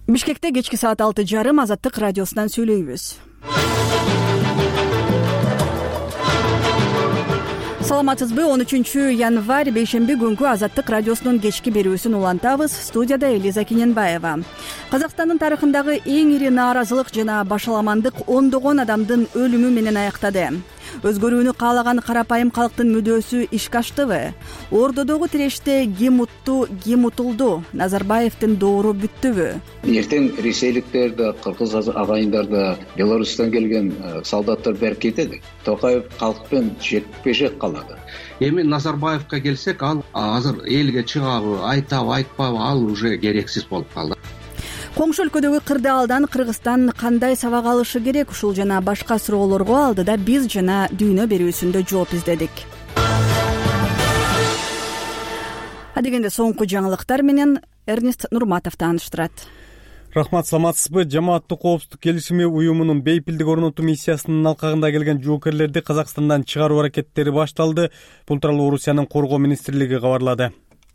Бишкекте кечки саат 6:30 Азаттык радиосунан сүйлөйбүз. Саламатсызбы? 13 январь бейшемби күнгү Азаттык радиосунун кечки берүүсүн улантабыз. Студияда Элиза Кененбаева. Казакстандын тарыхындагы эң ири нааразылык жана башаламандык ондогон адамдын өлүмү менен аяктады. Өзгөрүүнү каалаган карапайым калктын мүдөөсү ишке аштыбы? Ордодогу тиреште ким утту, ким утулду? Назарбаевдин доору бүттүбү? Эртең ресейликтер да, кыргыз агайындар да, Беларустан келген солдаттар бери кетеди. Токаев калкпен жекпе-жек калады. Эми Назарбаевка келсек, ал азыр элге чыгабы, айтабы, айтпабы, ал уже керексиз болуп калды. Коңшу өлкөдөгү кырдаалдан Кыргызстан кандай сабак алышы керек? Ушул жана башка суроолорго алдыда биз жана дүйнө берүүсүндө жооп издедик. Адегенде соңку жаңылыктар менен Эрнест Нурматов тааныштырат. Рахмат, саламатсызбы? Жамааттык коопсуздук келишими уюмунун бейпилдик орнотуу миссиясынын алкагында келген жоокерлерди Казакстандан чыгаруу аракеттери башталды. Бул тууралуу Орусиянын коргоо министрлиги кабарлады.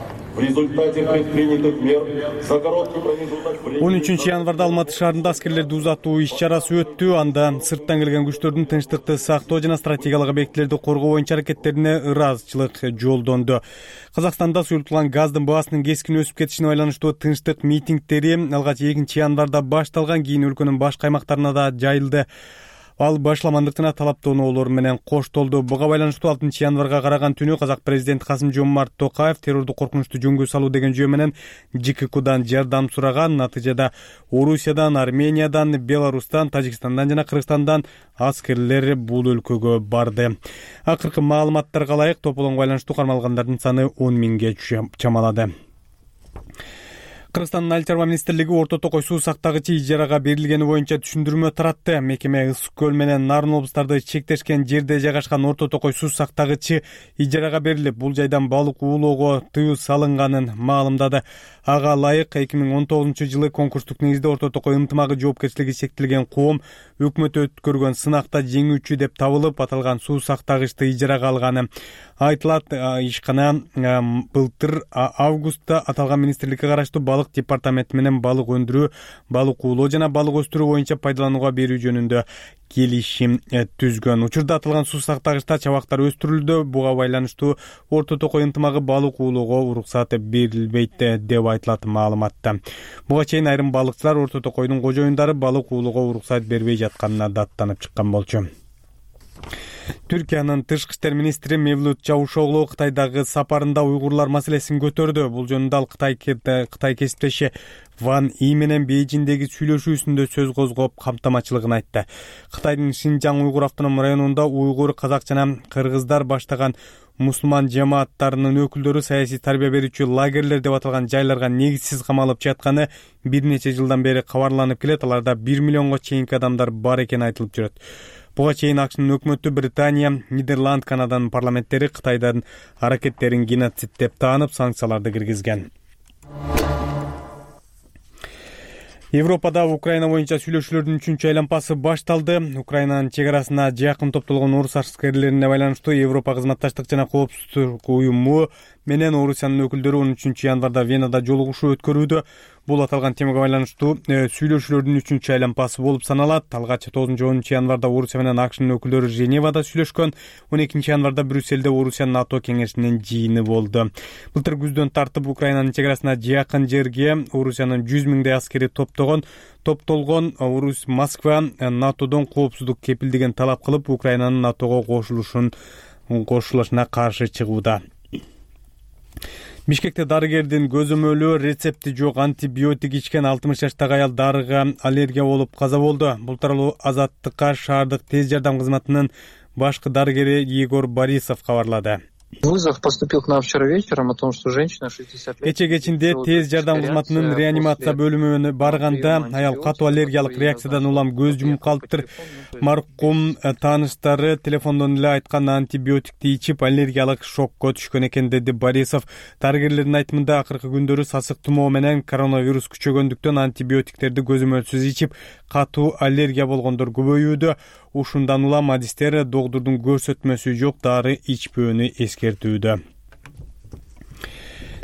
13 январда Алматы шаарында аскерлерди узатуу иш-чарасы өттү. Анда сырттан келген күчтөрдүн тынчтыкты сактоо жана стратегиялык объектилерди коргоо боюнча аракеттерине ыраазычылык жолдонду. Казакстанда суюртулган газдын баасынын кескин өсүп кетишине байланыштуу тынчтык митингдери алгач 2 январда башталган, кийин өлкөнүн башка аймактарына да жайылды. Ал башаламандык жана талаптоонуулор менен коштолду. Буга байланыштуу 6 январга караган түнү казак президенти Касым-Жомарт Токаев террорду коркунучтуу жөнгө салуу деген жөө менен ЖККдан жардам сураган. Натыйжада Орусиядан, Армениядан, Беларустан, Тажикстандан жана Кыргызстандан аскерлер бул өлкөгө барды. Акыркы маалыматтарга ылайык тополонго байланыштуу кармалгандардын саны 10 миңге чамалады. Кыргызстандын Айыл чарба министрлиги Орто Токой суу сактагычы ижарага берилгени боюнча түшүндүрмө таратты. Мекеме Ысык көл менен Нарын облустарды чектешкен жерде жайгашкан Орто Токой суу сактагычы ижарага берилип, бул жайдан балык уулоого тыюу салынганын маалымдады. Ага ылайык 2019-жылы конкурстук негизде Орто Токой ынтымагы жоопкерчилиги чектелген коом өкмөт өткөргөн сынакта жеңүүчү деп табылып, аталган суу сактагычты ижарага алганы айтылат. Ишкана былтыр августта аталган министрликке караштуу балык департаменти менен балык өндүрүү, балык уулоо жана балык өстүрүү боюнча пайдаланууга берүү жөнүндө келишим түзгөн. Учурда аталган суу сактагычта чабактар өстүрүлдү. Буга байланыштуу Орто Токой ынтымагы балык уулоого уруксат берилбейт деп айтылат маалыматта. Буга чейин айрым балыкчылар Орто Токойдун кожоюндары балык уулоого уруксат бербей жатканына даттанып чыккан болчу. Түркиянын тышкы иштер министри Мевлут Чавушоглу Кытайдагы сапарында уйгурлар маселесин көтөрдү. Бул жөнүндө ал Кытай кесиптеши Ван И менен Бейжиңдеги сүйлөшүүсүндө сөз козгоп, камтамачылыгын айтты. Кытайдын Шинжаң уйгур автоном районунда уйгур, казак жана кыргыздар баштаган мусулман жамааттарынын өкүлдөрү саясий тарбия берүүчү лагерлер деп аталган жайларга негизсиз камалып жатканы бир нече жылдан бери кабарланып келет. Аларда 1 миллионго чейинки адамдар бар экени айтылып жүрөт. Буга чейин АКШнын өкмөтү Британия, Нидерланд, Канаданын парламенттери Кытайдын аракеттерин геноцид деп таанып, санкцияларды киргизген. Европада Украина боюнча сүйлөшүүлөрдүн 3-чү айланпасы башталды. Украинанын чек арасына жакын топтолгон орус аскерлерине байланыштуу Европа кызматташтык жана коопсуздук уюму менен Орусиянын өкүлдөрү 13 январда Венада жолугушуу өткөрүүдө. Бул аталган темага байланыштуу сүйлөшүүлөрдүн 3-чү айланпасы болуп саналат. Алгач 9-10 январда Орусия менен АКШнын өкүлдөрү Женевада сүйлөшкөн. 12 январда Брюсселде Орусия НАТО кеңешинин жыйыны болду. Былтыр күздөн тартып Украинанын чек арасына жакын жерге Орусиянын 100 миңдей аскери топтолгон. Москва НАТОдон коопсуздук кепилдигин талап кылып, Украинанын НАТОго кошулушуна каршы чыгууда. Бишкекте дарыгердин көзөмөлү рецепти жок антибиотик ичкен 60 жаштагы аял дарыга аллергия болуп каза болду. Бул тууралуу Азаттыкка шаардык тез жардам кызматынын башкы дарыгери Егор Борисов кабарлады. Вызов поступил к нам вчера вечером о том, что женщина 60 лет... Кече кечинде тез жардам кызматынын реанимация бөлүмүнө барганда аял катуу аллергиялык реакциядан улам көз жумуп калыптыр. Маркум тааныштары телефондон эле айткан антибиотикти ичип аллергиялык шокко түшкөн экен, деди Борисов. Дарыгерлердин айтымында акыркы күндөрү сасык тумоо менен коронавирус күчөгөндүктөн антибиотиктерди көзөмөлсүз ичип, катуу аллергия болгондор көбөйүүдө. Ушундан улам адистер доктордун көрсөтмөсү жок дары ичпөөнү эскертүүдө.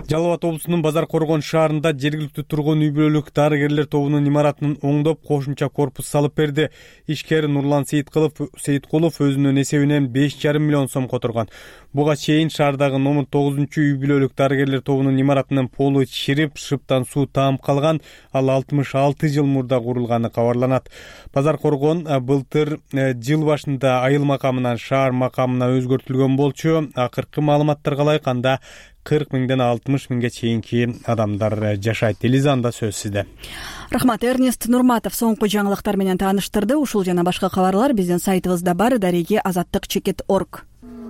Жалал Абад облусунун Базар Коргон шаарында жергиликтүү тургун үй бүлөлүк дарыгерлер тобунун имаратынын оңдоп кошумча корпус салып берди. Ишкер Нурлан Сейиткулов өзүнүн эсебинен 5,5 миллион сом которгон. Буга чейин шаардагы номер 9 үй бүлөлүк дарыгерлер тобунун имаратынын полу чирип, шыптан суу таап калган. Ал 66 жыл мурда курулганы кабарланат. Базар Коргон былтыр жыл башында айыл макамынан шаар макамына өзгөртүлгөн болчу. Акыркы маалыматтарга ылайык анда 40 миңден 60 миңге чейинки адамдар жашайт. Элиза, анда сөз сизде. Рахмат. Эрнест Нурматов соңку жаңылыктар менен тааныштырды. Ушул жана башка кабарлар биздин сайтыбызда бар, дареги azаттык.org.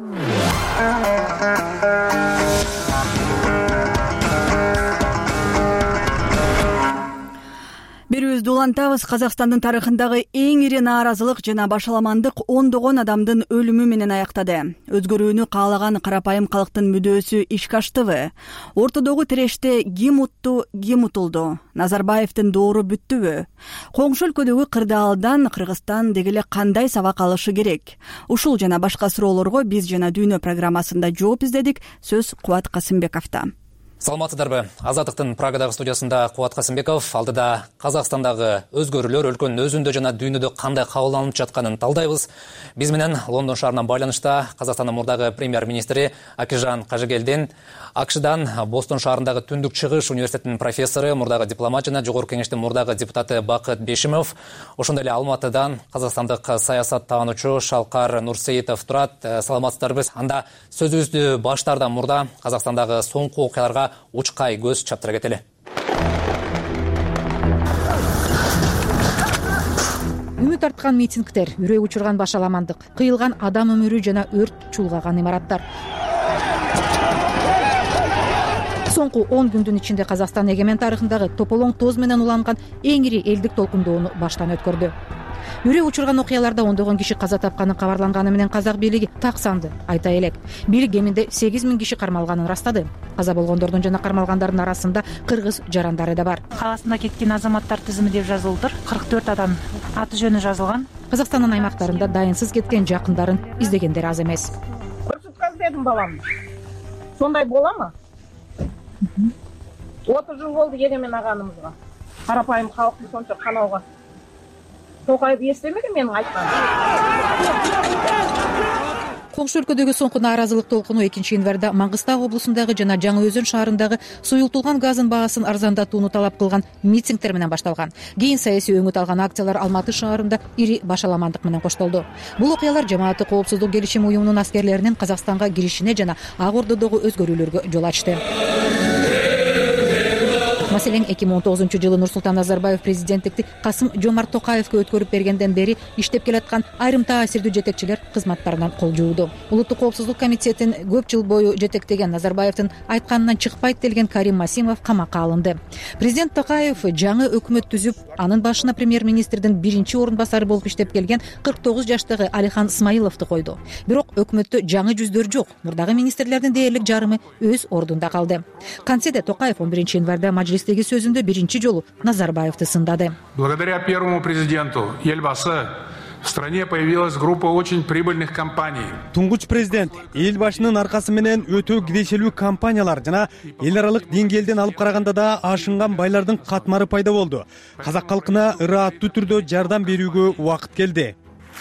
Берүүбүздү улантабыз. Казакстандын тарыхындагы эң ири нааразылык жана башаламандык ондогон адамдын өлүмү менен аяктады. Өзгөрүүнү каалаган карапайым калктын мүдөөсү ишке аштыбы? Ортодогу тиреште ким утту, ким утулду? Назарбаевдин доору бүттүбү? Коңшу өлкөдөгү кырдаалдан Кыргызстан деги эле кандай сабак алышы керек? Ушул жана башка суроолорго биз жана Дүйнө программасында жооп издедик. Сөз Кубат Касымбековдо. Саламатсыздарбы. Азаттыктын Прагадагы студиясында Кубат Касымбеков. Алдыда Казакстандагы өзгөрүүлөр өлкөнүн өзүндө жана дүйнөдө кандай кабыл алынып жатканын талдайбыз. Биз менен Лондон шаарынан байланышта Казакстандын мурдагы премьер-министри Акижан Кажыгелдин, АКШдан Бостон шаарындагы Түндүк Чыгыш университетинин профессору, мурдагы дипломат жана Жогорку кеңештин мурдагы депутаты Бакыт Бешимов, ошондой эле Алматыдан казакстандык саясат таануучу Шалкар Нурсеитов турат. Саламатсыздарбы. Анда сөзүбүздү баштаардан мурда Казакстандагы соңку окуяларга учкай көз чаптыра кетели. Үмүт арткан митингдер, үрөй учурган башаламандык, кыйылган адам өмүрү жана өрт чуулгаган имараттар. Соңку 10 күндүн ичинде Казакстан эгемен тарыхындагы тополоң тоз менен уланган эң ири элдик толкундоону баштан өткөрдү. Үрөй учурган окуяларда ондогон киши каза тапканы кабарланганы менен казак бийлиги так санды айта элек. Бийлик кеминде 8,000 киши кармалганын ырастады. Каза болгондордун жана кармалгандардын арасында кыргыз жарандары да бар. Каласында кеткен азаматтар тизими деп жазылдыр. 44 адам аты жөнү жазылган. Казакстандын аймактарында дайынсыз кеткен жакындарын издегендер аз эмес. Көрсөткөн дедим балам. Сондай боламы? 30 жыл болду эгемен аганымызга. Карапайым калкты сончо канауга. Токаев эстемеди менин айтканым. Коңшу өлкөдөгү соңку нааразылык толкуну 2-январда Маңгыстау облусундагы жана Жаңы Өзөн шаарындагы суюлтулган газын баасын арзандатууну талап кылган митингдер менен башталган. Кийин саясий өңүт алган акциялар Алматы шаарында ири башаламандык менен коштолду. Бул окуялар жамааттык коопсуздук келишим уюмунун аскерлеринин Казакстанга киришине жана Ак Ордодогу өзгөрүүлөргө жол ачты. Маселен, 2019 жылы Нурсултан Назарбаев президенттикти Касым-Жомарт Токаевке өткөрүп бергенден бери иштеп келаткан айрым таасирдүү жетекчилер кызматтарынан кол жууду. Улуттук коопсуздук комитетин көп жыл бою жетектеген Назарбаевдин айтканынан чыкпайт делген Карим Масимов камакка алынды. Президент Токаев жаңы өкмөт түзүп, анын башына премьер-министрдин биринчи орун басары болуп иштеп келген 49 жаштагы Алихан Смайыловду койду. Бирок өкмөттө жаңы жүздөр жок. Мурдагы министрлердин дээрлик жарымы өз ордунда калды. Кантсе Токаев 11 январда мажлистеги сөзүндө биринчи жолу Назарбаевди сындады. Благодаря первому президенту Елбасы в стране появилась группа очень прибыльных компаний. Туңгуч президент элбашынын аркасы менен өтө кирешелүү компаниялар жана эл аралык деңгээлден алып караганда да ашынган байлардын катмары пайда болду. Казак калкына ырааттуу түрдө жардам берүүгө убакыт келди.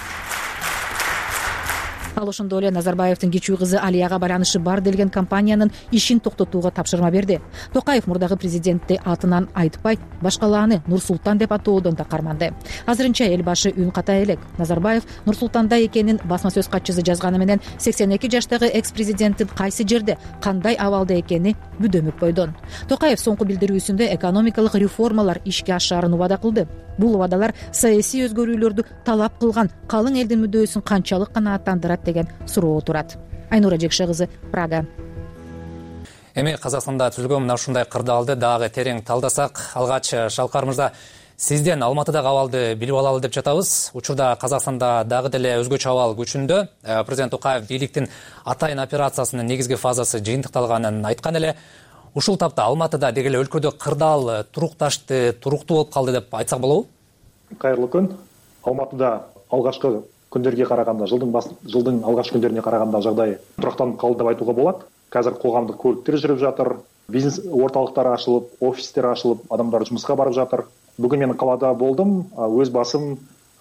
Ал ошондой эле Назарбаевдин кичүү кызы Алияга байланышы бар делген компаниянын ишин токтотууга тапшырма берди. Токаев мурдагы президентти атынан айтпай, башкалааны Нурсултан деп атоодон да карманды. Азырынча эл башы үн ката элек. Назарбаев Нурсултанда экенин басма сөз катчысы жазганы менен 82 жаштагы экс-президенттин кайсы жерде, кандай абалда экени бүдөмөк бойдон. Токаев соңку билдирүүсүндө экономикалык реформалар ишке ашаарын убада кылды. Бул убадалар саясий өзгөрүүлөрдү талап кылган калың элдин мүдөөсүн канчалык канааттандырат деген суроо турат. Айнура Жекше кызы, Прага. Эми Казакстанда түзүлгөн мына ушундай кырдаалды дагы терең талдасак, алгач Шалкар мырза, сизден Алматыдагы абалды билип алалы деп жатабыз. Учурда Казакстанда дагы деле өзгөчө абал күчүндө. Президент Токаев бийликтин атайын операциясынын негизги фазасы жыйынтыкталганын айткан эле. Ушул тапта Алматыда деги эле өлкөдө кырдаал турукташты, туруктуу болуп калды деп айтсак болобу? Кайырлуу күн. Алматыда алгачкы күндөргө караганда, жылдын алгачкы күндөрүнө караганда жагдай турактанып калды деп айтууга болот. Қазір қоғамдық көліктер жүріп жатыр, бизнес орталықтары ашылып, офистер ашылып, адамдар жұмысқа барып жатыр. Бүгін мен қалада болдым, өз басым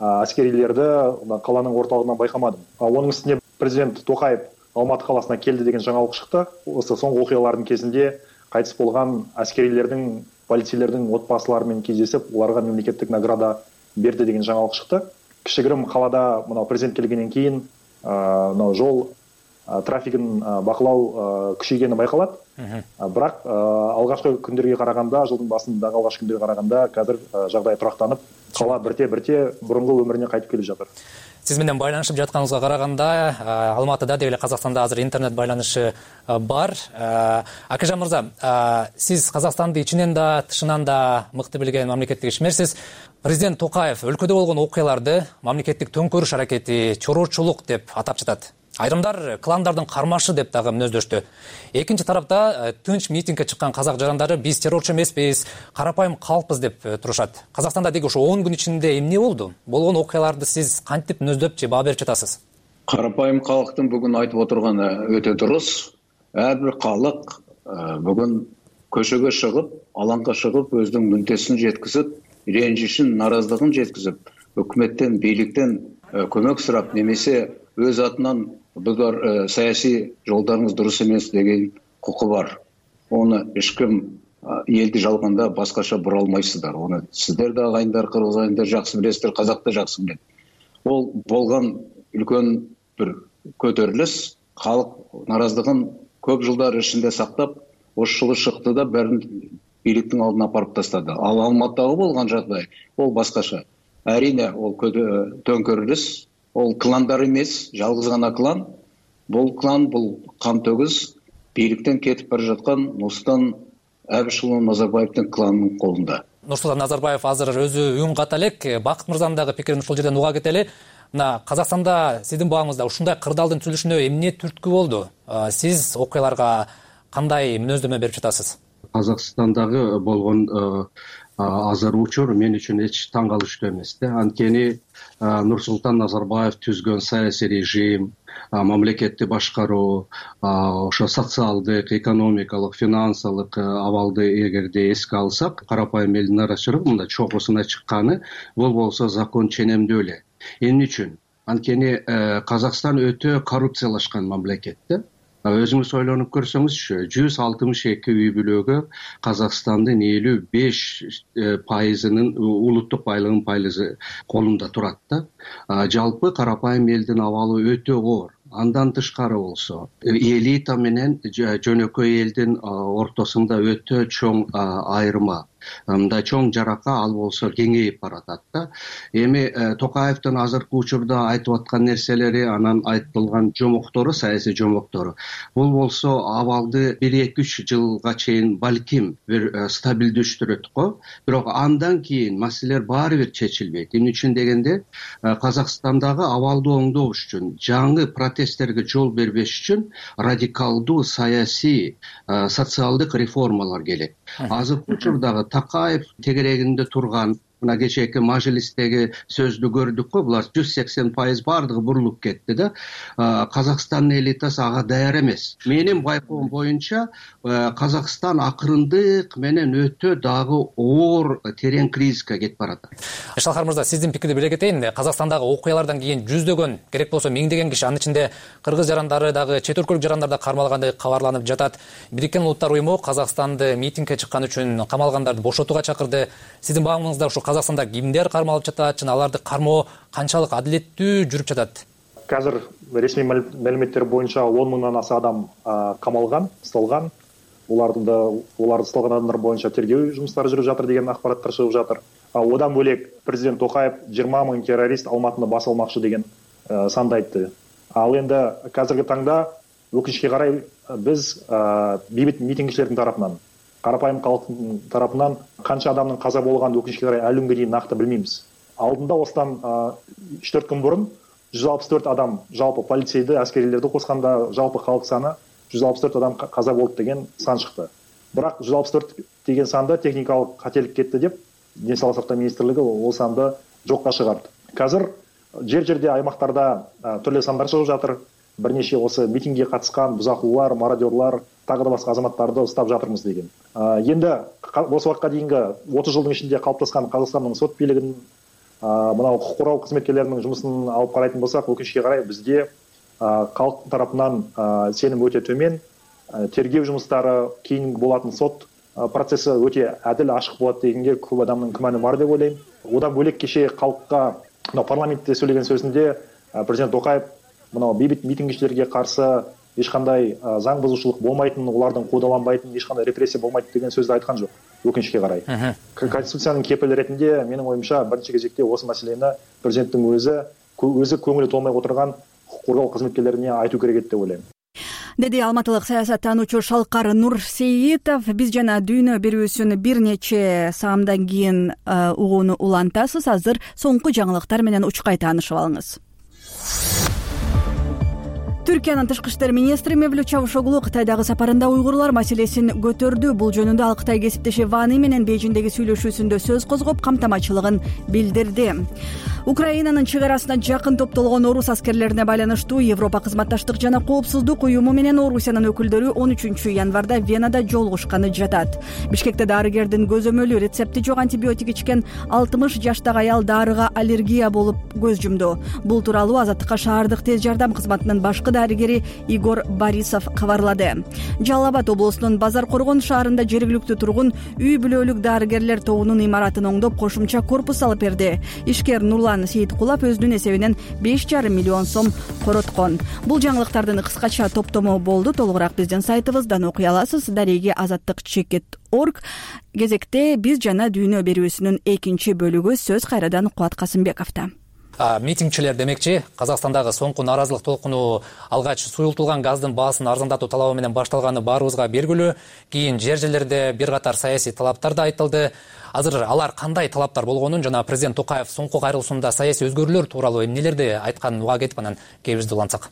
әскерилерді қаланың орталығынан байқамадым. Оның үстіне президент Тоқаев Алматы қаласына келді деген жаңалық шықты. Осы соңғы оқиғалардың кезінде қайтыс болған әскерилердің, полицейлердің отбасыларымен кездесіп, оларға мемлекеттік награда берді деген жаңалық шықты. Кішігірім қалада мынау президент келгеннен кейін мынау жол трафигін бақылау күшейгені байқалады. Бірақ алғашқы күндерге қарағанда, жылдың басындағы алғашқы күндерге қарағанда қазір жағдай тұрақтанып, қала бірте-бірте бұрынғы өміріне қайтып келе жатыр. Сіз менен байланышып жатқаныңызға қарағанда, Алматыда деле Қазақстанда азыр интернет байланышы бар. Акежан мырза, сиз Қазақстанды ичинен да, тышынан да мыкты билген мамлекеттик ишмерсиз. Президент Токаев өлкөдө болгон окуяларды мамлекеттик төңкөрүш аракети, чорочулук деп атап жатат. Айрымдар кландардын кармашы деп дагы мүнөздөштү. Экинчи тарапта тынч митингге чыккан казак жарандары биз террорчу эмеспиз, карапайым калкпыз деп турушат. Казакстанда деги ошо 10 күн ичинде эмне болду? Болгон окуяларды сиз кантип мүнөздөп же баа берип жатасыз? Карапайым калктын бүгүн айтып отурганы өтө дурус. Ар бир калк бүгүн көчөгө чыгып, алаңга чыгып, өзүнүн мүнтесин жеткизип, ренжишин, наразылыгын жеткизип, өкмөттөн, бийликтен көмөк сурап, немесе өз атынан бұлар саяси жолдарыңыз дұрыс емес деген құқы бар. Оны ешкім елді жалғанда басқаша бұра алмайсыздар. Оны сіздер де ағайындар, қырғыз ағайындар жақсы білесіздер, қазақ та жақсы біледі. Ол болған үлкен бір көтеріліс, халық наразылығын көп жылдар ішінде сақтап, осы жылы шықты да бәрін биліктің алдына апарып тастады. Ал Алматыдағы болған жағдай ол басқаша. Әрине ол төңкеріліс, ол кландар емес, жалғыз ғана клан. Бұл клан, бұл қантөгіс, биліктен кетіп бара жатқан Нұрсұлтан Әбішұлы Назарбаевтың кланының қолында. Нұрсұлтан Назарбаев азыр өзі үн ката элек, Бақыт мырзанын дагы пикирин ушул жерден уга кетели. Мына Казакстанда сиздин багыңызда ушундай кырдаалдын түзүлүшүнө эмне түрткү болду? Сиз окуяларга кандай мүнөздөмө берип жатасыз? Казакстандагы болгон азыр учур мен үчүн эч таң калыштуу эмес да. Анткени Нурсултан Назарбаев түзгөн саясий режим, мамлекетти башкаруу, ошо социалдык, экономикалык, финансылык абалды эгерде эске алсак, карапайым элдин арачылыгы мында чогусуна чыкканы, бул болсо закон ченемдүү эле. Эмне үчүн? Анткени Казакстан өтө коррупциялашкан мамлекет да. Өзүңүз ойлонуп көрсөңүзчү, 162 үй бүлөгө Казакстандын 55%-нын улуттук байлыгынын пайызы колунда турат да. Жалпы карапайым элдин абалы өтө оор. Андан тышкары болсо, элита менен жөнөкөй элдин ортосунда өтө чоң айырма. Мында чоң жарака ал болсо кеңейип баратат да. Эми Токаевдин азыркы учурда айтып аткан нерселери, анан айтылган жомоктору, саясий жомоктору. Бул болсо абалды 1-2-3 жылга чейин балким бир стабилдештирет го. Бирок андан кийин маселелер баары бир чечилбейт. Эмне үчүн дегенде, Казакстандагы абалды оңдош үчүн, жаңы протесттерге жол бербеш үчүн радикалдуу саясий, социалдык реформалар керек. Азыркы учурдагы Такаев тегерегинде турган, мына кечээки мажлистеги сөздү көрдүк го, булар 180% бардыгы бурулуп кетти да. Казакстандын элитасы ага даяр эмес. Менин байкоом боюнча, Казакстан акырындык менен өтө дагы оор терең кризиске кетип барат. Шалкар мырза, сиздин пикирди биле кетейин. Казакстандагы окуялардан кийин жүздөгөн, керек болсо миңдеген киши, анын ичинде кыргыз жарандары дагы, чет өлкөлүк жарандар да кармалгандай кабарланып жатат. Бириккен Улуттар уюму Казакстанды митингге чыккан үчүн камалгандарды бошотууга чакырды. Сиздин багымыңызда ушу Казакстанда кимдер кармалып жатат, жана аларды кармоо канчалык адилеттүү жүрүп жатат? Қазір ресми мәліметтер бойынша 10 мыңнан аса адам қамалған, ұсталған. Оларды ұсталған адамдар бойынша тергеу жұмыстары жүріп жатыр деген ақпараттар шығып жатыр. Одан бөлек президент Тоқаев 20 мың террорист Алматыны бас алмақшы деген санды айтты. Ал енді қазіргі таңда өкінішке қарай біз бейбіт митингшілердің тарапынан, қарапайым халықтың тарапынан қанша адамның қаза болған өкінішке қарай әлі күнге дейін нақты білмейміз. Алдында осыдан 3-4 күн бұрын 164 адам, жалпы полицейді, әскерилерді қосқанда жалпы халық саны 164 адам қаза болды деген сан шықты. Бірақ 164 деген санды техникалық қателік кетті деп, денсаулық сақтау министрлігі ол санды жоққа шығарды. Қазір жер-жерде аймақтарда түрлі сандар шығып жатыр. бірнеше осы митингке қатысқан бұзақылар, мародерлар, тағы да басқа азаматтарды ұстап жатырмыз деген. Енді осы уақытқа дейінгі 30 жылдың ішінде қалыптасқан Қазақстанның сот билігін, мынау құқық қорғау қызметкерлерінің жұмысын алып қарайтын болсақ, өкінішке қарай бізде халық тарапынан сенім өте төмен, тергеу жұмыстары, кейін болатын сот процесі өте әділ, ашық болады дегенге көп адамның күмәні бар деп ойлаймын. Одан бөлек кеше халыққа парламентте сөйлеген сөзінде президент Тоқаев мынау бейбіт митингішілерге қарсы ешқандай заң бұзушылық болмайтын, олардың қудаланбайтын, ешқандай репрессия болмайды деген сөзді айтқан жоқ, өкінішке қарай. Конституцияның кепілі ретінде менің ойымша бірінші кезекте осы мәселені президенттің өзі көңілі толмай отырған құқық қорғау қызметкерлеріне айту керек еді деп ойлаймын. Деди алматылык саясаттануучу Шалкар Нурсейитов. Биз жана дүйнө берүүсүн бир нече саамдан кийин угууну улантасыз. Азыр соңку жаңылыктар менен учкай таанышып алыңыз. Түркиянын тышкы иштер министри Мевлют Чавушоглу Кытайдагы сапарында уйгурлар маселесин көтөрдү. Бул жөнүндө ал Кытай кесиптеши Ваны менен Бейжиңдеги сүйлөшүүсүндө сөз козгоп, камтамачылыгын билдирди. Украинанын чек арасына жакын топтолгон орус аскерлерине байланыштуу Европа кызматташтык жана коопсуздук уюму менен Орусиянын өкүлдөрү 13 январда Венада жолугушканы жатат. Бишкекте дарыгердин көзөмөлү рецепти жок антибиотик ичкен 60 жаштагы аял дарыга аллергия болуп көз жумду. Бул тууралуу Азаттыкка шаардык тез жардам кызматынын башкы дарыгери Игорь Борисов кабарлады. Жалал Абад облусунун Базар Коргон шаарында жергиликтүү тургун үй бүлөлүк дарыгерлер тобунун имаратын оңдоп кошумча корпус алып берди. Ишкер Нурлан Сейиткулов өзүнүн эсебинен 5,5 миллион сом короткон. Бул жаңылыктардын кыскача топтому болду. Толугураак биздин сайтыбыздан окуй аласыз. Дареги azаттык.org. Кезекте биз жана дүйнө берүүсүнүн экинчи бөлүгү сөз кайрадан Кубат Касымбековдо. Митингчилер демекчи, Казакстандагы соңку нааразылык толкуну алгач суюлтулган газдын баасын арзандатуу талабы менен башталганы баарыбызга белгилүү. Кийин жер-жерлерде бир катар саясий талаптар да айтылды. Азыр алар кандай талаптар болгонун жана президент Токаев соңку кайрылышында саясий өзгөрүүлөр тууралуу эмнелерди айтканын уга кетип анан кебизди улантсак.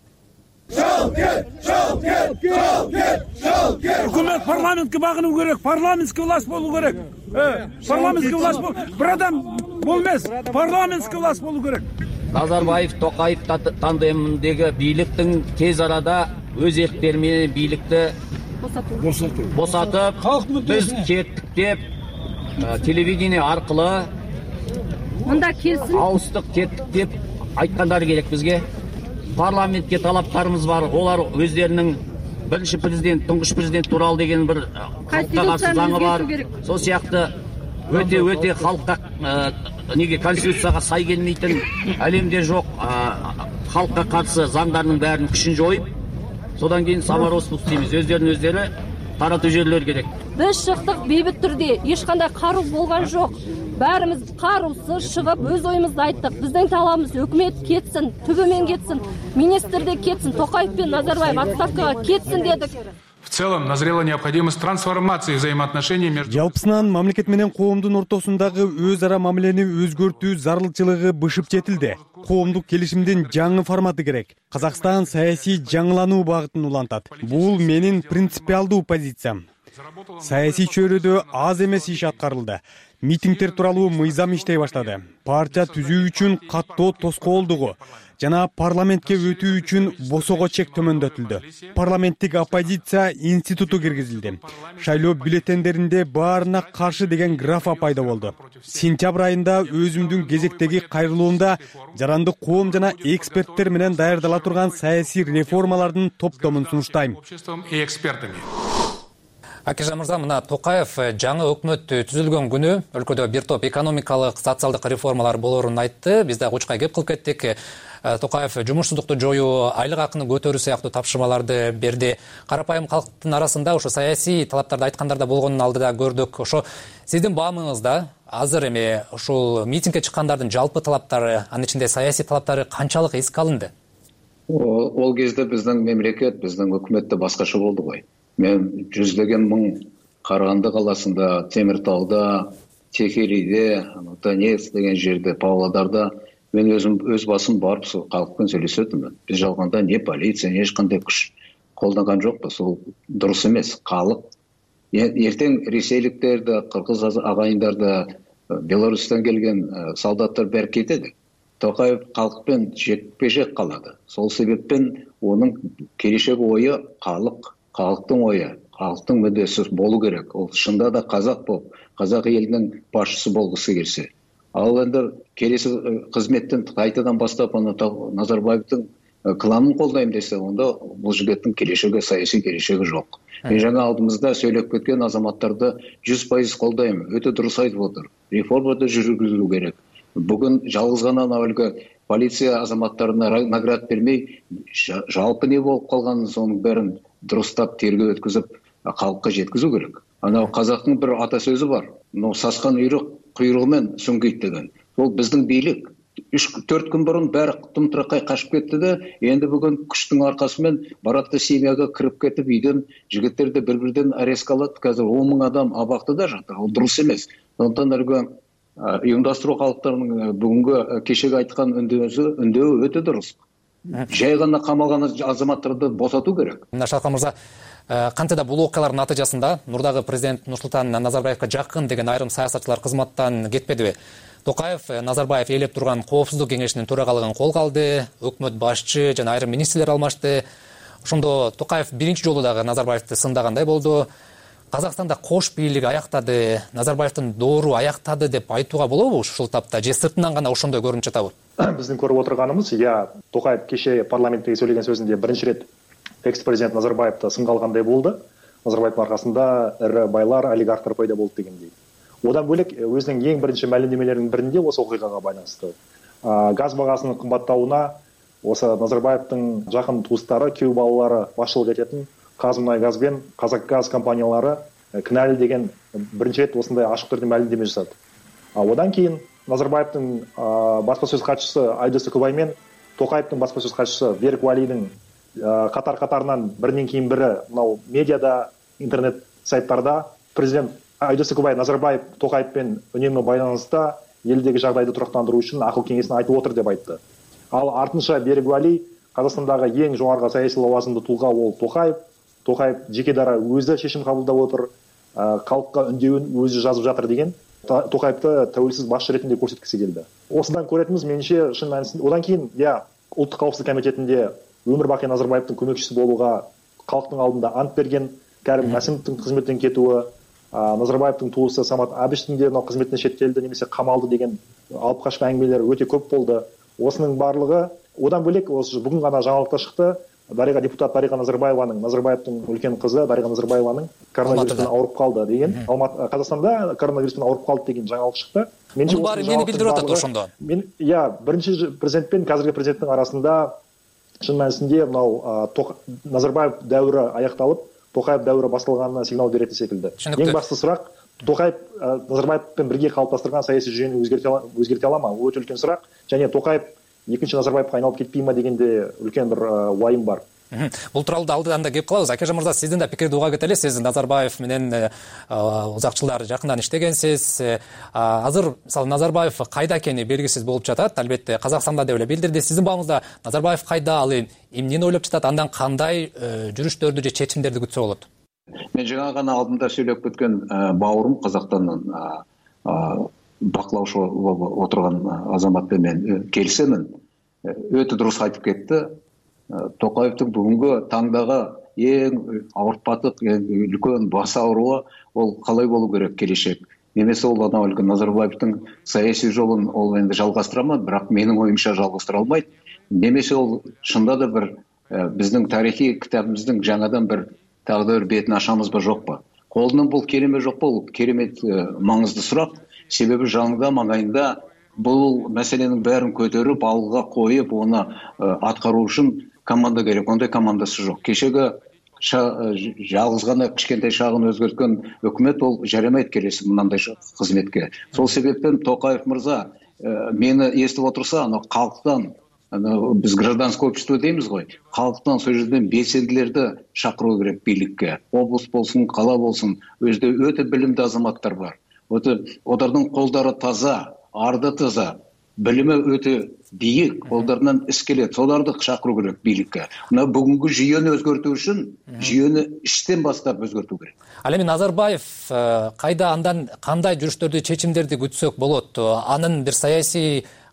Өкмөт парламентке багынуу керек, парламентский власть болуу керек. Парламентский власть бир адам бул эмес, парламентский власть болуу керек. Назарбаев Токаев тандеминдеги бийликтин тез арада өз эрктери менен бийликти босатып, биз кеттик деп телевидение аркылуу мында келсин алыстык кеттик деп айткандары керек бизге. Парламентке талаптарымыз бар. Олар өздерінің бірінші президент, тұңғыш президент туралы деген бір халыққа қарсы заңы бар. Сол сияқты өте халыққа неге конституцияға сай келмейтін әлемде жоқ халыққа қарсы заңдарының бәрін күшін жойып, содан кейін самороспуск дейміз. Өздері тарату жерлер керек. Біз шықтық бейбіт түрде, ешқандай қару болған жоқ. Бәріміз қарусыз шығып, өз ойымызды айттық. Біздің талабымыз өкімет кетсін, түбімен кетсін, министр де кетсін, Тоқаев пен Назарбаев отставкаға кетсін дедік. В целом назрела необходимость трансформации взаимоотношений между... Жалпысынан мамлекет менен коомдун ортосундагы өз ара мамилени өзгөртүү зарылчылыгы бышып жетилди. Коомдук келишимдин жаңы форматы керек. Казакстан саясий жаңылануу багытын улантат. Бул менин принципиалдуу позициям. Саясий чөйрөдө аз эмес иш аткарылды. Митингдер тууралуу мыйзам иштей баштады. Партия түзүү үчүн каттоо тоскоолдугу жана парламентке өтүү үчүн босого чек төмөндөтүлдү. Парламенттик оппозиция институту киргизилди. Шайлоо бюллетендеринде баарына каршы деген графа пайда болду. Сентябрь айында өзүмдүн кезектеги кайрылуумда жарандык коом жана эксперттер менен даярдала турган саясий реформалардын топтомун сунуштайм. Акижан мырза, мына Токаев жаңы өкмөт түзүлгөн күнү өлкөдө бир топ экономикалык, социалдык реформалар болорун айтты. Биз да учкай кеп кылып кеттик. Токаев жумушсуздукту жоюу, айлык акыны көтөрүү сыяктуу тапшырмаларды берди. Карапайым калктын арасында ошо саясий талаптарды айткандар да болгонун алдыда көрдүк. Ошо сиздин баамыңызда азыр эми ушул митингге чыккандардын жалпы талаптары, анын ичинде саясий талаптары канчалык эске алынды? Ол кезде биздин мемлекет, биздин өкмөттө башкача болду ғой. Мен жүздеген мың Караганды қаласында, Темиртауда, Текелиде, Донецк деген жерде, Павлодарда мен өз басым барып сол халықпен сөйлесетімін. Біз жалғанда не полиция, не ешқандай күш қолданған жоқпыз. Сол дұрыс емес. Халық ертең ресейліктерді, қырғыз ағайындарды, Беларусьтан келген солдаттар бәрі кетеді. Тоқаев халықпен жекпе-жек қалады. Сол себеппен оның келешек ойы халықтың ойы, халықтың мүддесі болу керек. Ол шында да қазақ болып, қазақ елінің басшысы болғысы келсе. Ал енді келесі қызметтен қайтадан бастап Назарбаевтың кланын қолдаймын десе, онда бұл жігіттің келешегі, саяси келешегі жоқ. Мен жаңа алдымызда сөйлеп кеткен азаматтарды 100% қолдаймын. Өте дұрыс айтып отыр. Реформада жүргізілу керек. Бүгін жалғыз ғана әлгі полиция азаматтарына наград бермей, жалпы не болып қалғанын соның бәрін дұрыстап тергеу өткізіп, халыққа жеткізу керек. Анау қазақтың бір ата сөзі бар. Сасқан үйрек құйрығымен сүңгиді деген. Ол біздің билік. 3-4 күн бұрын бәрі тым-тырақай қашып кетті де, енді бүгін күштің арқасымен баратты семьяға кіріп кетіп, үйден жігіттерді бір-бірден арестке алады. Қазір 10 мың адам абақтыда жатыр. Ол дұрыс емес. Сондықтан әлгі ұйымдастыру халықтарының бүгінгі кешегі айтқан үндеуі өте дұрыс. Жай ғана қамалған азаматтарды босату керек. Шалқан мырза, қантайда бұл оқиғалардың натыйжасында Нұрдағы президент Нұрсұлтан Назарбаевқа жақын деген айрым саясатшылар қызматтан кетпеді. Тоқаев Назарбаев елеп тұрған қауіпсіздік кеңесінің төрағалығын қолға алды, өкмөт басшы және айрым министрлер алмашты. Ошондо Тоқаев биринчи жолу дагы Назарбаевты сындагандай болду. Қазақстанда кош бийлик аяктады, Назарбаевтың доору аяктады деп айтууга болобу ушул тапта? Же сыртынан гана ошондой көрүнүп жатабы? Биздин көрүп отурганыбыз, Тоқаев кеше парламенттеги сөйлеген сөзүндө биринчи рет экс-президент Назарбаевты сынга алгандай болду. Назарбаевтың аркасында ірі байлар, олигархтар пайда болду дегендей. Одан бөлек өзінің ең бірінші мәлімдемелерінің бірінде осы оқиғаға байланысты. Газ бағасының қымбаттауына осы Назарбаевтың жақын туыстары, күйеу балалары басшылық ететін Қазмұнайгаз бен Қазақгаз компаниялары кінәлі деген бірінші рет осындай ашық түрде мәлімдеме жасады. Одан кейін Назарбаевтың баспасөз хатшысы Айдос Үкібай мен Тоқаевтың баспасөз хатшысы Берік Уәлидің қатар-қатарынан бірінен кейін бірі мынау медиада, интернет сайттарда президент Айдос Үкібай Назарбаев Тоқаевпен үнемі байланыста елдегі жағдайды тұрақтандыру үшін ақыл кеңесін айтып отыр деп айтты. Ал артынша Берік Уәли Қазақстандағы ең жоғарғы саяси лауазымды тұлға ол Тоқаев. Тоқаев жеке дара өзі шешім қабылдап отыр, халыққа үндеуін өзі жазып жатыр деген Тоқаевты тәуелсіз басшы ретінде көрсеткісі келді. Осыдан көретініміз меніңше шын мәнісінде. Одан кейін ұлттық қауіпсіздік комитетінде өмірбақи Назарбаевтың көмекшісі болуға халықтың алдында ант берген, Кәрім Мәсімовтің қызметтен кетуі, Назарбаевтың туысы Самат Әбіштің де қызметтен шеттелді немесе қамалды деген алып қашқан әңгімелер өте көп болды. Осының барлығы, одан бөлек осы бүгін ғана жаңалықта шықты, депутат Дариға Назарбаеваның, Назарбаевтың үлкен қызы Дариға Назарбаеваның коронавируспен ауырып қалды деген, Қазақстанда коронавируспен ауырып қалды деген жаңалық шықты. Бұл бары нені білдіріп отыр ошондо? Бірінші президент пен қазіргі президенттің арасында шын мәнісінде мынау Назарбаев дәуірі аяқталып, Тоқаев дәуірі басталғанына сигнал беретін секілді. Ең басты сұрақ, Тоқаев Назарбаевпен бірге қалыптастырған саяси жүйені өзгерте ала ма? Өте үлкен сұрақ. Және Тоқаев екінші Назарбаевқа айналып кетпей ма дегенде үлкен бір уайым бар. Бұл туралы алдыдан да кеп қалабыз. Акежан мырза, сиздин да пикирди уга кетели. Сиз Назарбаев менен узакчылар жакындан иштегенсиз. Азыр мисалы Назарбаев кайда экени белгисиз болуп жатат. Албетте Казакстанда деп эле билдирди. Сиздин багыңызда Назарбаев кайда, ал эмнени ойлоп жатат, андан кандай жүрүштөрдү же чечимдерди күтсө болот? Мен жаңа ғана алдында сөйлеп кеткен бауырым Қазақстаннан бақылаушы отырған азаматпен мен келісемін. Өте дұрыс айтып кетті. Тоқаевтың бүгінгі таңдағы ең ауыртпалық, үлкен бас ауруы ол қалай болу керек келешек. Немесе ол әлгі Назарбаевтың саяси жолын ол енді жалғастыра ма, бірақ менің ойымша жалғастыра алмайды. Немесе ол шында да бір біздің тарихи кітабымыздың жаңадан бір тағдыр бетін ашамыз ба жоқ па? Қолынан бұл керемет жоқ па? Ол керемет маңызды сұрақ. Себебі жанында, маңайында бұл мәселенің бәрін көтеріп, алға қойып, оны атқару үшін команда керек. Ондай командасы жоқ. Кешегі жалғыз ғана кішкентай шағын өзгерткен үкімет ол жарамайды келесі мынандай қызметке. Сол себептен Тоқаев мырза мені естіп отырса, халықтан, біз гражданское общество дейміз ғой, халықтан сол жерден белсенділерді шақыру керек билікке. Облыс болсын, қала болсын, өзде өте білімді азаматтар бар. Олардың қолдары таза, арды таза, білімі өте биік, қолдарынан іс келеді. Соларды шақыру керек билікке. Бүгінгі жүйені өзгерту үшін, жүйені іштен бастап өзгерту керек. Ал эми Назарбаев кайда, андан кандай жүрүштөрдү, чечимдерди күтсөк болот? Анын бир саясий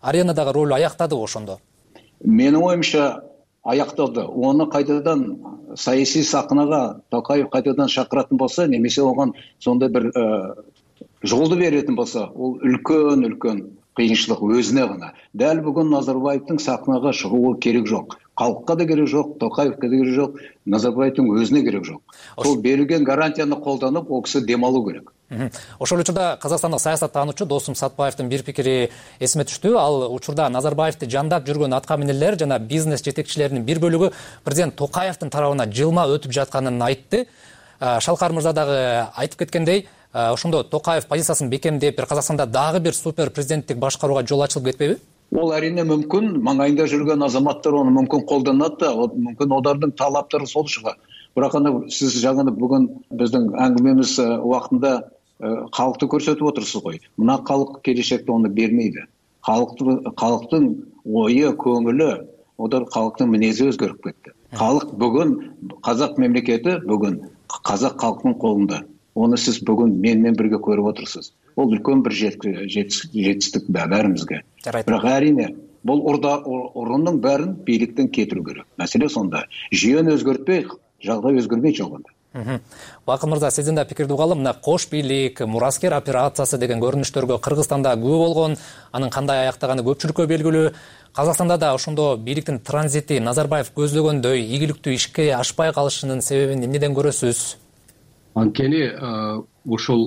аренадагы ролу аяктадыбы ошондо? Менин оюмча аякталды. Оны кайтадан саясий сахнага Токаев кайтадан чакыратын болсо, немесе огон сондай бир жолду беретін болса, ол үлкен қиыншылық өзіне ғана. Дәл бүгін Назарбаевтың сахнаға шығуы керек жоқ. Халыққа да керек жоқ, Тоқаевқа да керек жоқ, Назарбаевтың өзіне керек жоқ. Сол берілген гарантияны қолданып, ол кісі демалу керек. Ошол учурда Казакстандык саясаттануучу Досум Сатпаевдин бир пикири эсиме түштү. Ал учурда Назарбаевди жандап жүргөн аткаминерлер жана бизнес жетекчилеринин бир бөлүгү президент Токаевдин тарабына жылма өтүп жатканын айтты. Шалкар мырза дагы айтып кеткендей, ошондо Токаев позициясын бекемдеп, Казакстанда дагы бир супер президенттик башкарууга жол ачылып кетпейби? Ол әрине мүмкін, маңайында жүрген азаматтар оны мүмкін қолданады да, мүмкін олардың талаптары сол шығар. Бірақ сіз жаңа бүгін біздің әңгімеміз уақытында халықты көрсетіп отырсыз ғой. Мына халық келешекте оны бермейді. Халықтың ойы, көңілі, одар халықтың мінезі өзгеріп кетті. Халық бүгін, қазақ мемлекеті бүгін қазақ халқының қолында. Оны сіз бүгін менімен бірге көріп отырсыз. Ол үлкен бір жетістік бәрімізге. Бірақ әрине, бұл ұрынның бәрін биліктен кетіру керек. Мәселе сонда. Жүйені өзгертпей, жағдай өзгермей жоғында. Бакыт мырза, сиздин да пикирди угалы. Мына кош бийлик, мураскер операциясы деген көрүнүштөргө Кыргызстанда күбө болгон, анын кандай аяктаганы көпчүлүккө белгилүү. Казакстанда да ошондо бийликтин транзити Назарбаев көздөгөндөй ийгиликтүү ишке ашпай калышынын себебин эмнеден көрөсүз? Анткени ушул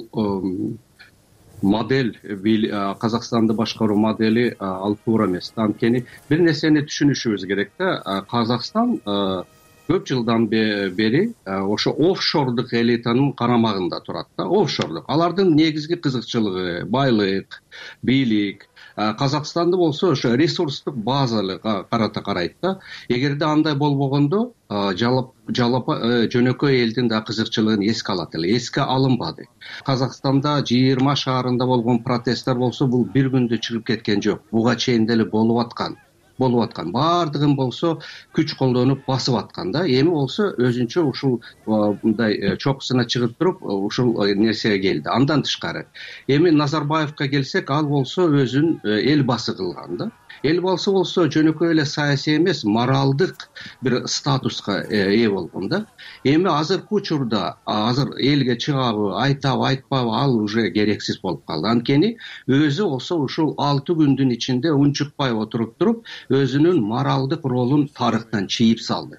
модель, Казакстанды башкаруу модели ал туура эмес. Анткени бир нерсени түшүнүшүбүз керек да. Казакстан көп жылдан бери ошо офшордук элитанын карамагында турат да. Офшордук. Алардын негизги кызыкчылыгы байлык, бийлик. Казакстанды болсо ошо ресурстук базалыгга карата карайт да. Эгерде андай болбогондо жөнөкөй элдин да кызыкчылыгын эске алат эле. Эске алынбады. Казакстанда 20 шаарында болгон протесттер болсо, бул бир күндө чыгып кеткен жок. Буга чейин деле болуп аткан. Бардыгын болсо күч колдонуп басып аткан да. Эми болсо өзүнчө ушул мындай чокусуна чыгып туруп ушул нерсеге келди. Андан тышкары эми Назарбаевка келсек, ал болсо өзүн эл басы кылган да. Эл басы болсо жөнөкөй эле саясий эмес, моралдык бир статуска ээ болгон да. Эми азыркы учурда азыр элге чыгабы, айтабы, айтпабы, ал уже керексиз болуп калды. Анткени өзү болсо ушул 6 күндүн ичинде унчукпай отуруп туруп, өзүнүн моралдык ролун тарыхтан чийип салды.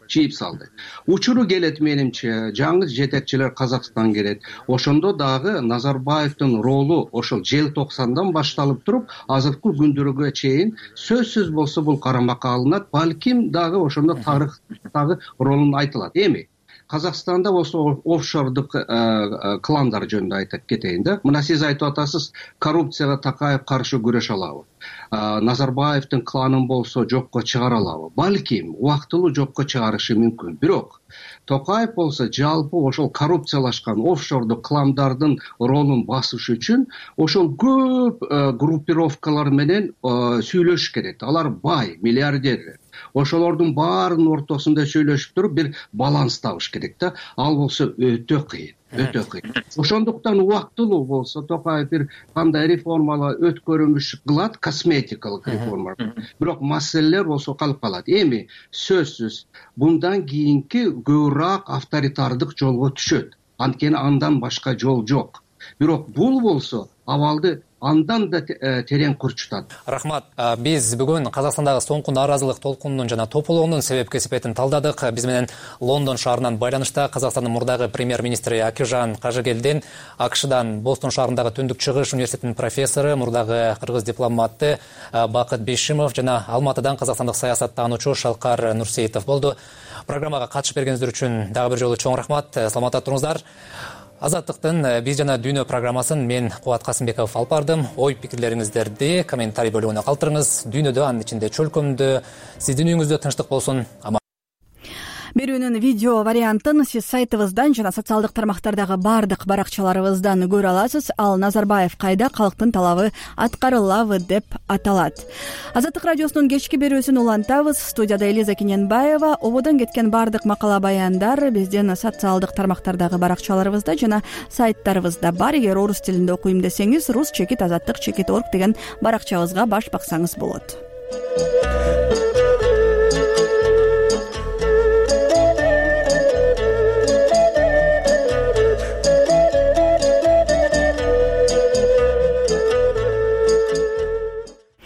Учуру келет менимче, жаңы жетекчилер Казакстан келет. Ошондо дагы Назарбаевдин ролу ошол желтоқсандан башталып туруп, азыркы күндөргө чейин сөзсүз болсо бул карамакка алынат. Балким дагы ошондо тарыхтагы ролун айтылат. Эми Казакстанда болсо офшордук кландар жөнүндө айтып кетейин да. Мына сиз айтып атасыз, коррупцияга Токаев каршы күрөш алабы? Назарбаевдин кланын болсо жокко чыгара алабы? Балким убактылуу жокко чыгарышы мүмкүн. Бирок Токаев болсо жалпы ошол коррупциялашкан офшордук кландардын ролун басыш үчүн ошол көп группировкалар менен сүйлөшүш керек. Алар бай, миллиардер. Ошолордун баарынын ортосунда сүйлөшүп туруп бир баланс табыш керек да. Ал болсо өтө кыйын. Ошондуктан убактылуу болсо Токаев бир кандай реформалар өткөрүмүш кылат, косметикалык реформа. Бирок маселелер болсо калып калат. Эми сөзсүз bundan кийинки көбүрөөк авторитардык жолго түшөт. Анткени андан башка жол жок. Бирок бул болсо абалды андан да терең курчутат. Рахмат. Биз бүгүн Казакстандагы соңку нааразылык толкунунун жана тополоонун себеп-кесепетин талдадык. Биз менен Лондон шаарынан байланышта Казакстандын мурдагы премьер-министри Акижан Кажыгелдин, АКШдан Бостон шаарындагы Түндүк Чыгыш университетинин профессору, мурдагы кыргыз дипломаты Бакыт Бейшимов жана Алматыдан казакстандык саясаттануучу Шалкар Нурсеитов болду. Программага катышып бергениңиздер үчүн дагы бир жолу чоң рахмат. Саламатта туруңуздар. Азаттыктын биз жана дүйнө программасын мен Кубат Касымбеков алып бардым. Ой пикирлериңиздерди комментарий бөлүгүнө калтырыңыз. Дүйнөдө, анын ичинде чөлкөмдө, сиздин үйүңүздө тынчтык болсун. Берүүнүн видео вариантын сиз сайтыбыздан жана социалдык тармактардагы бардык баракчаларыбыздан көрө аласыз. Ал Назарбаев кайда, калктын талабы аткарылабы деп аталат. Азаттык радиосунун кечки берүүсүн улантабыз. Студияда Элиза Киненбаева. Ободон кеткен бардык макала баяндар биздин социалдык тармактардагы баракчаларыбызда жана сайттарыбызда бар. Эгер орус тилинде окуйм десеңиз, rus-azattik.org деген баракчабызга баш баксаңыз болот.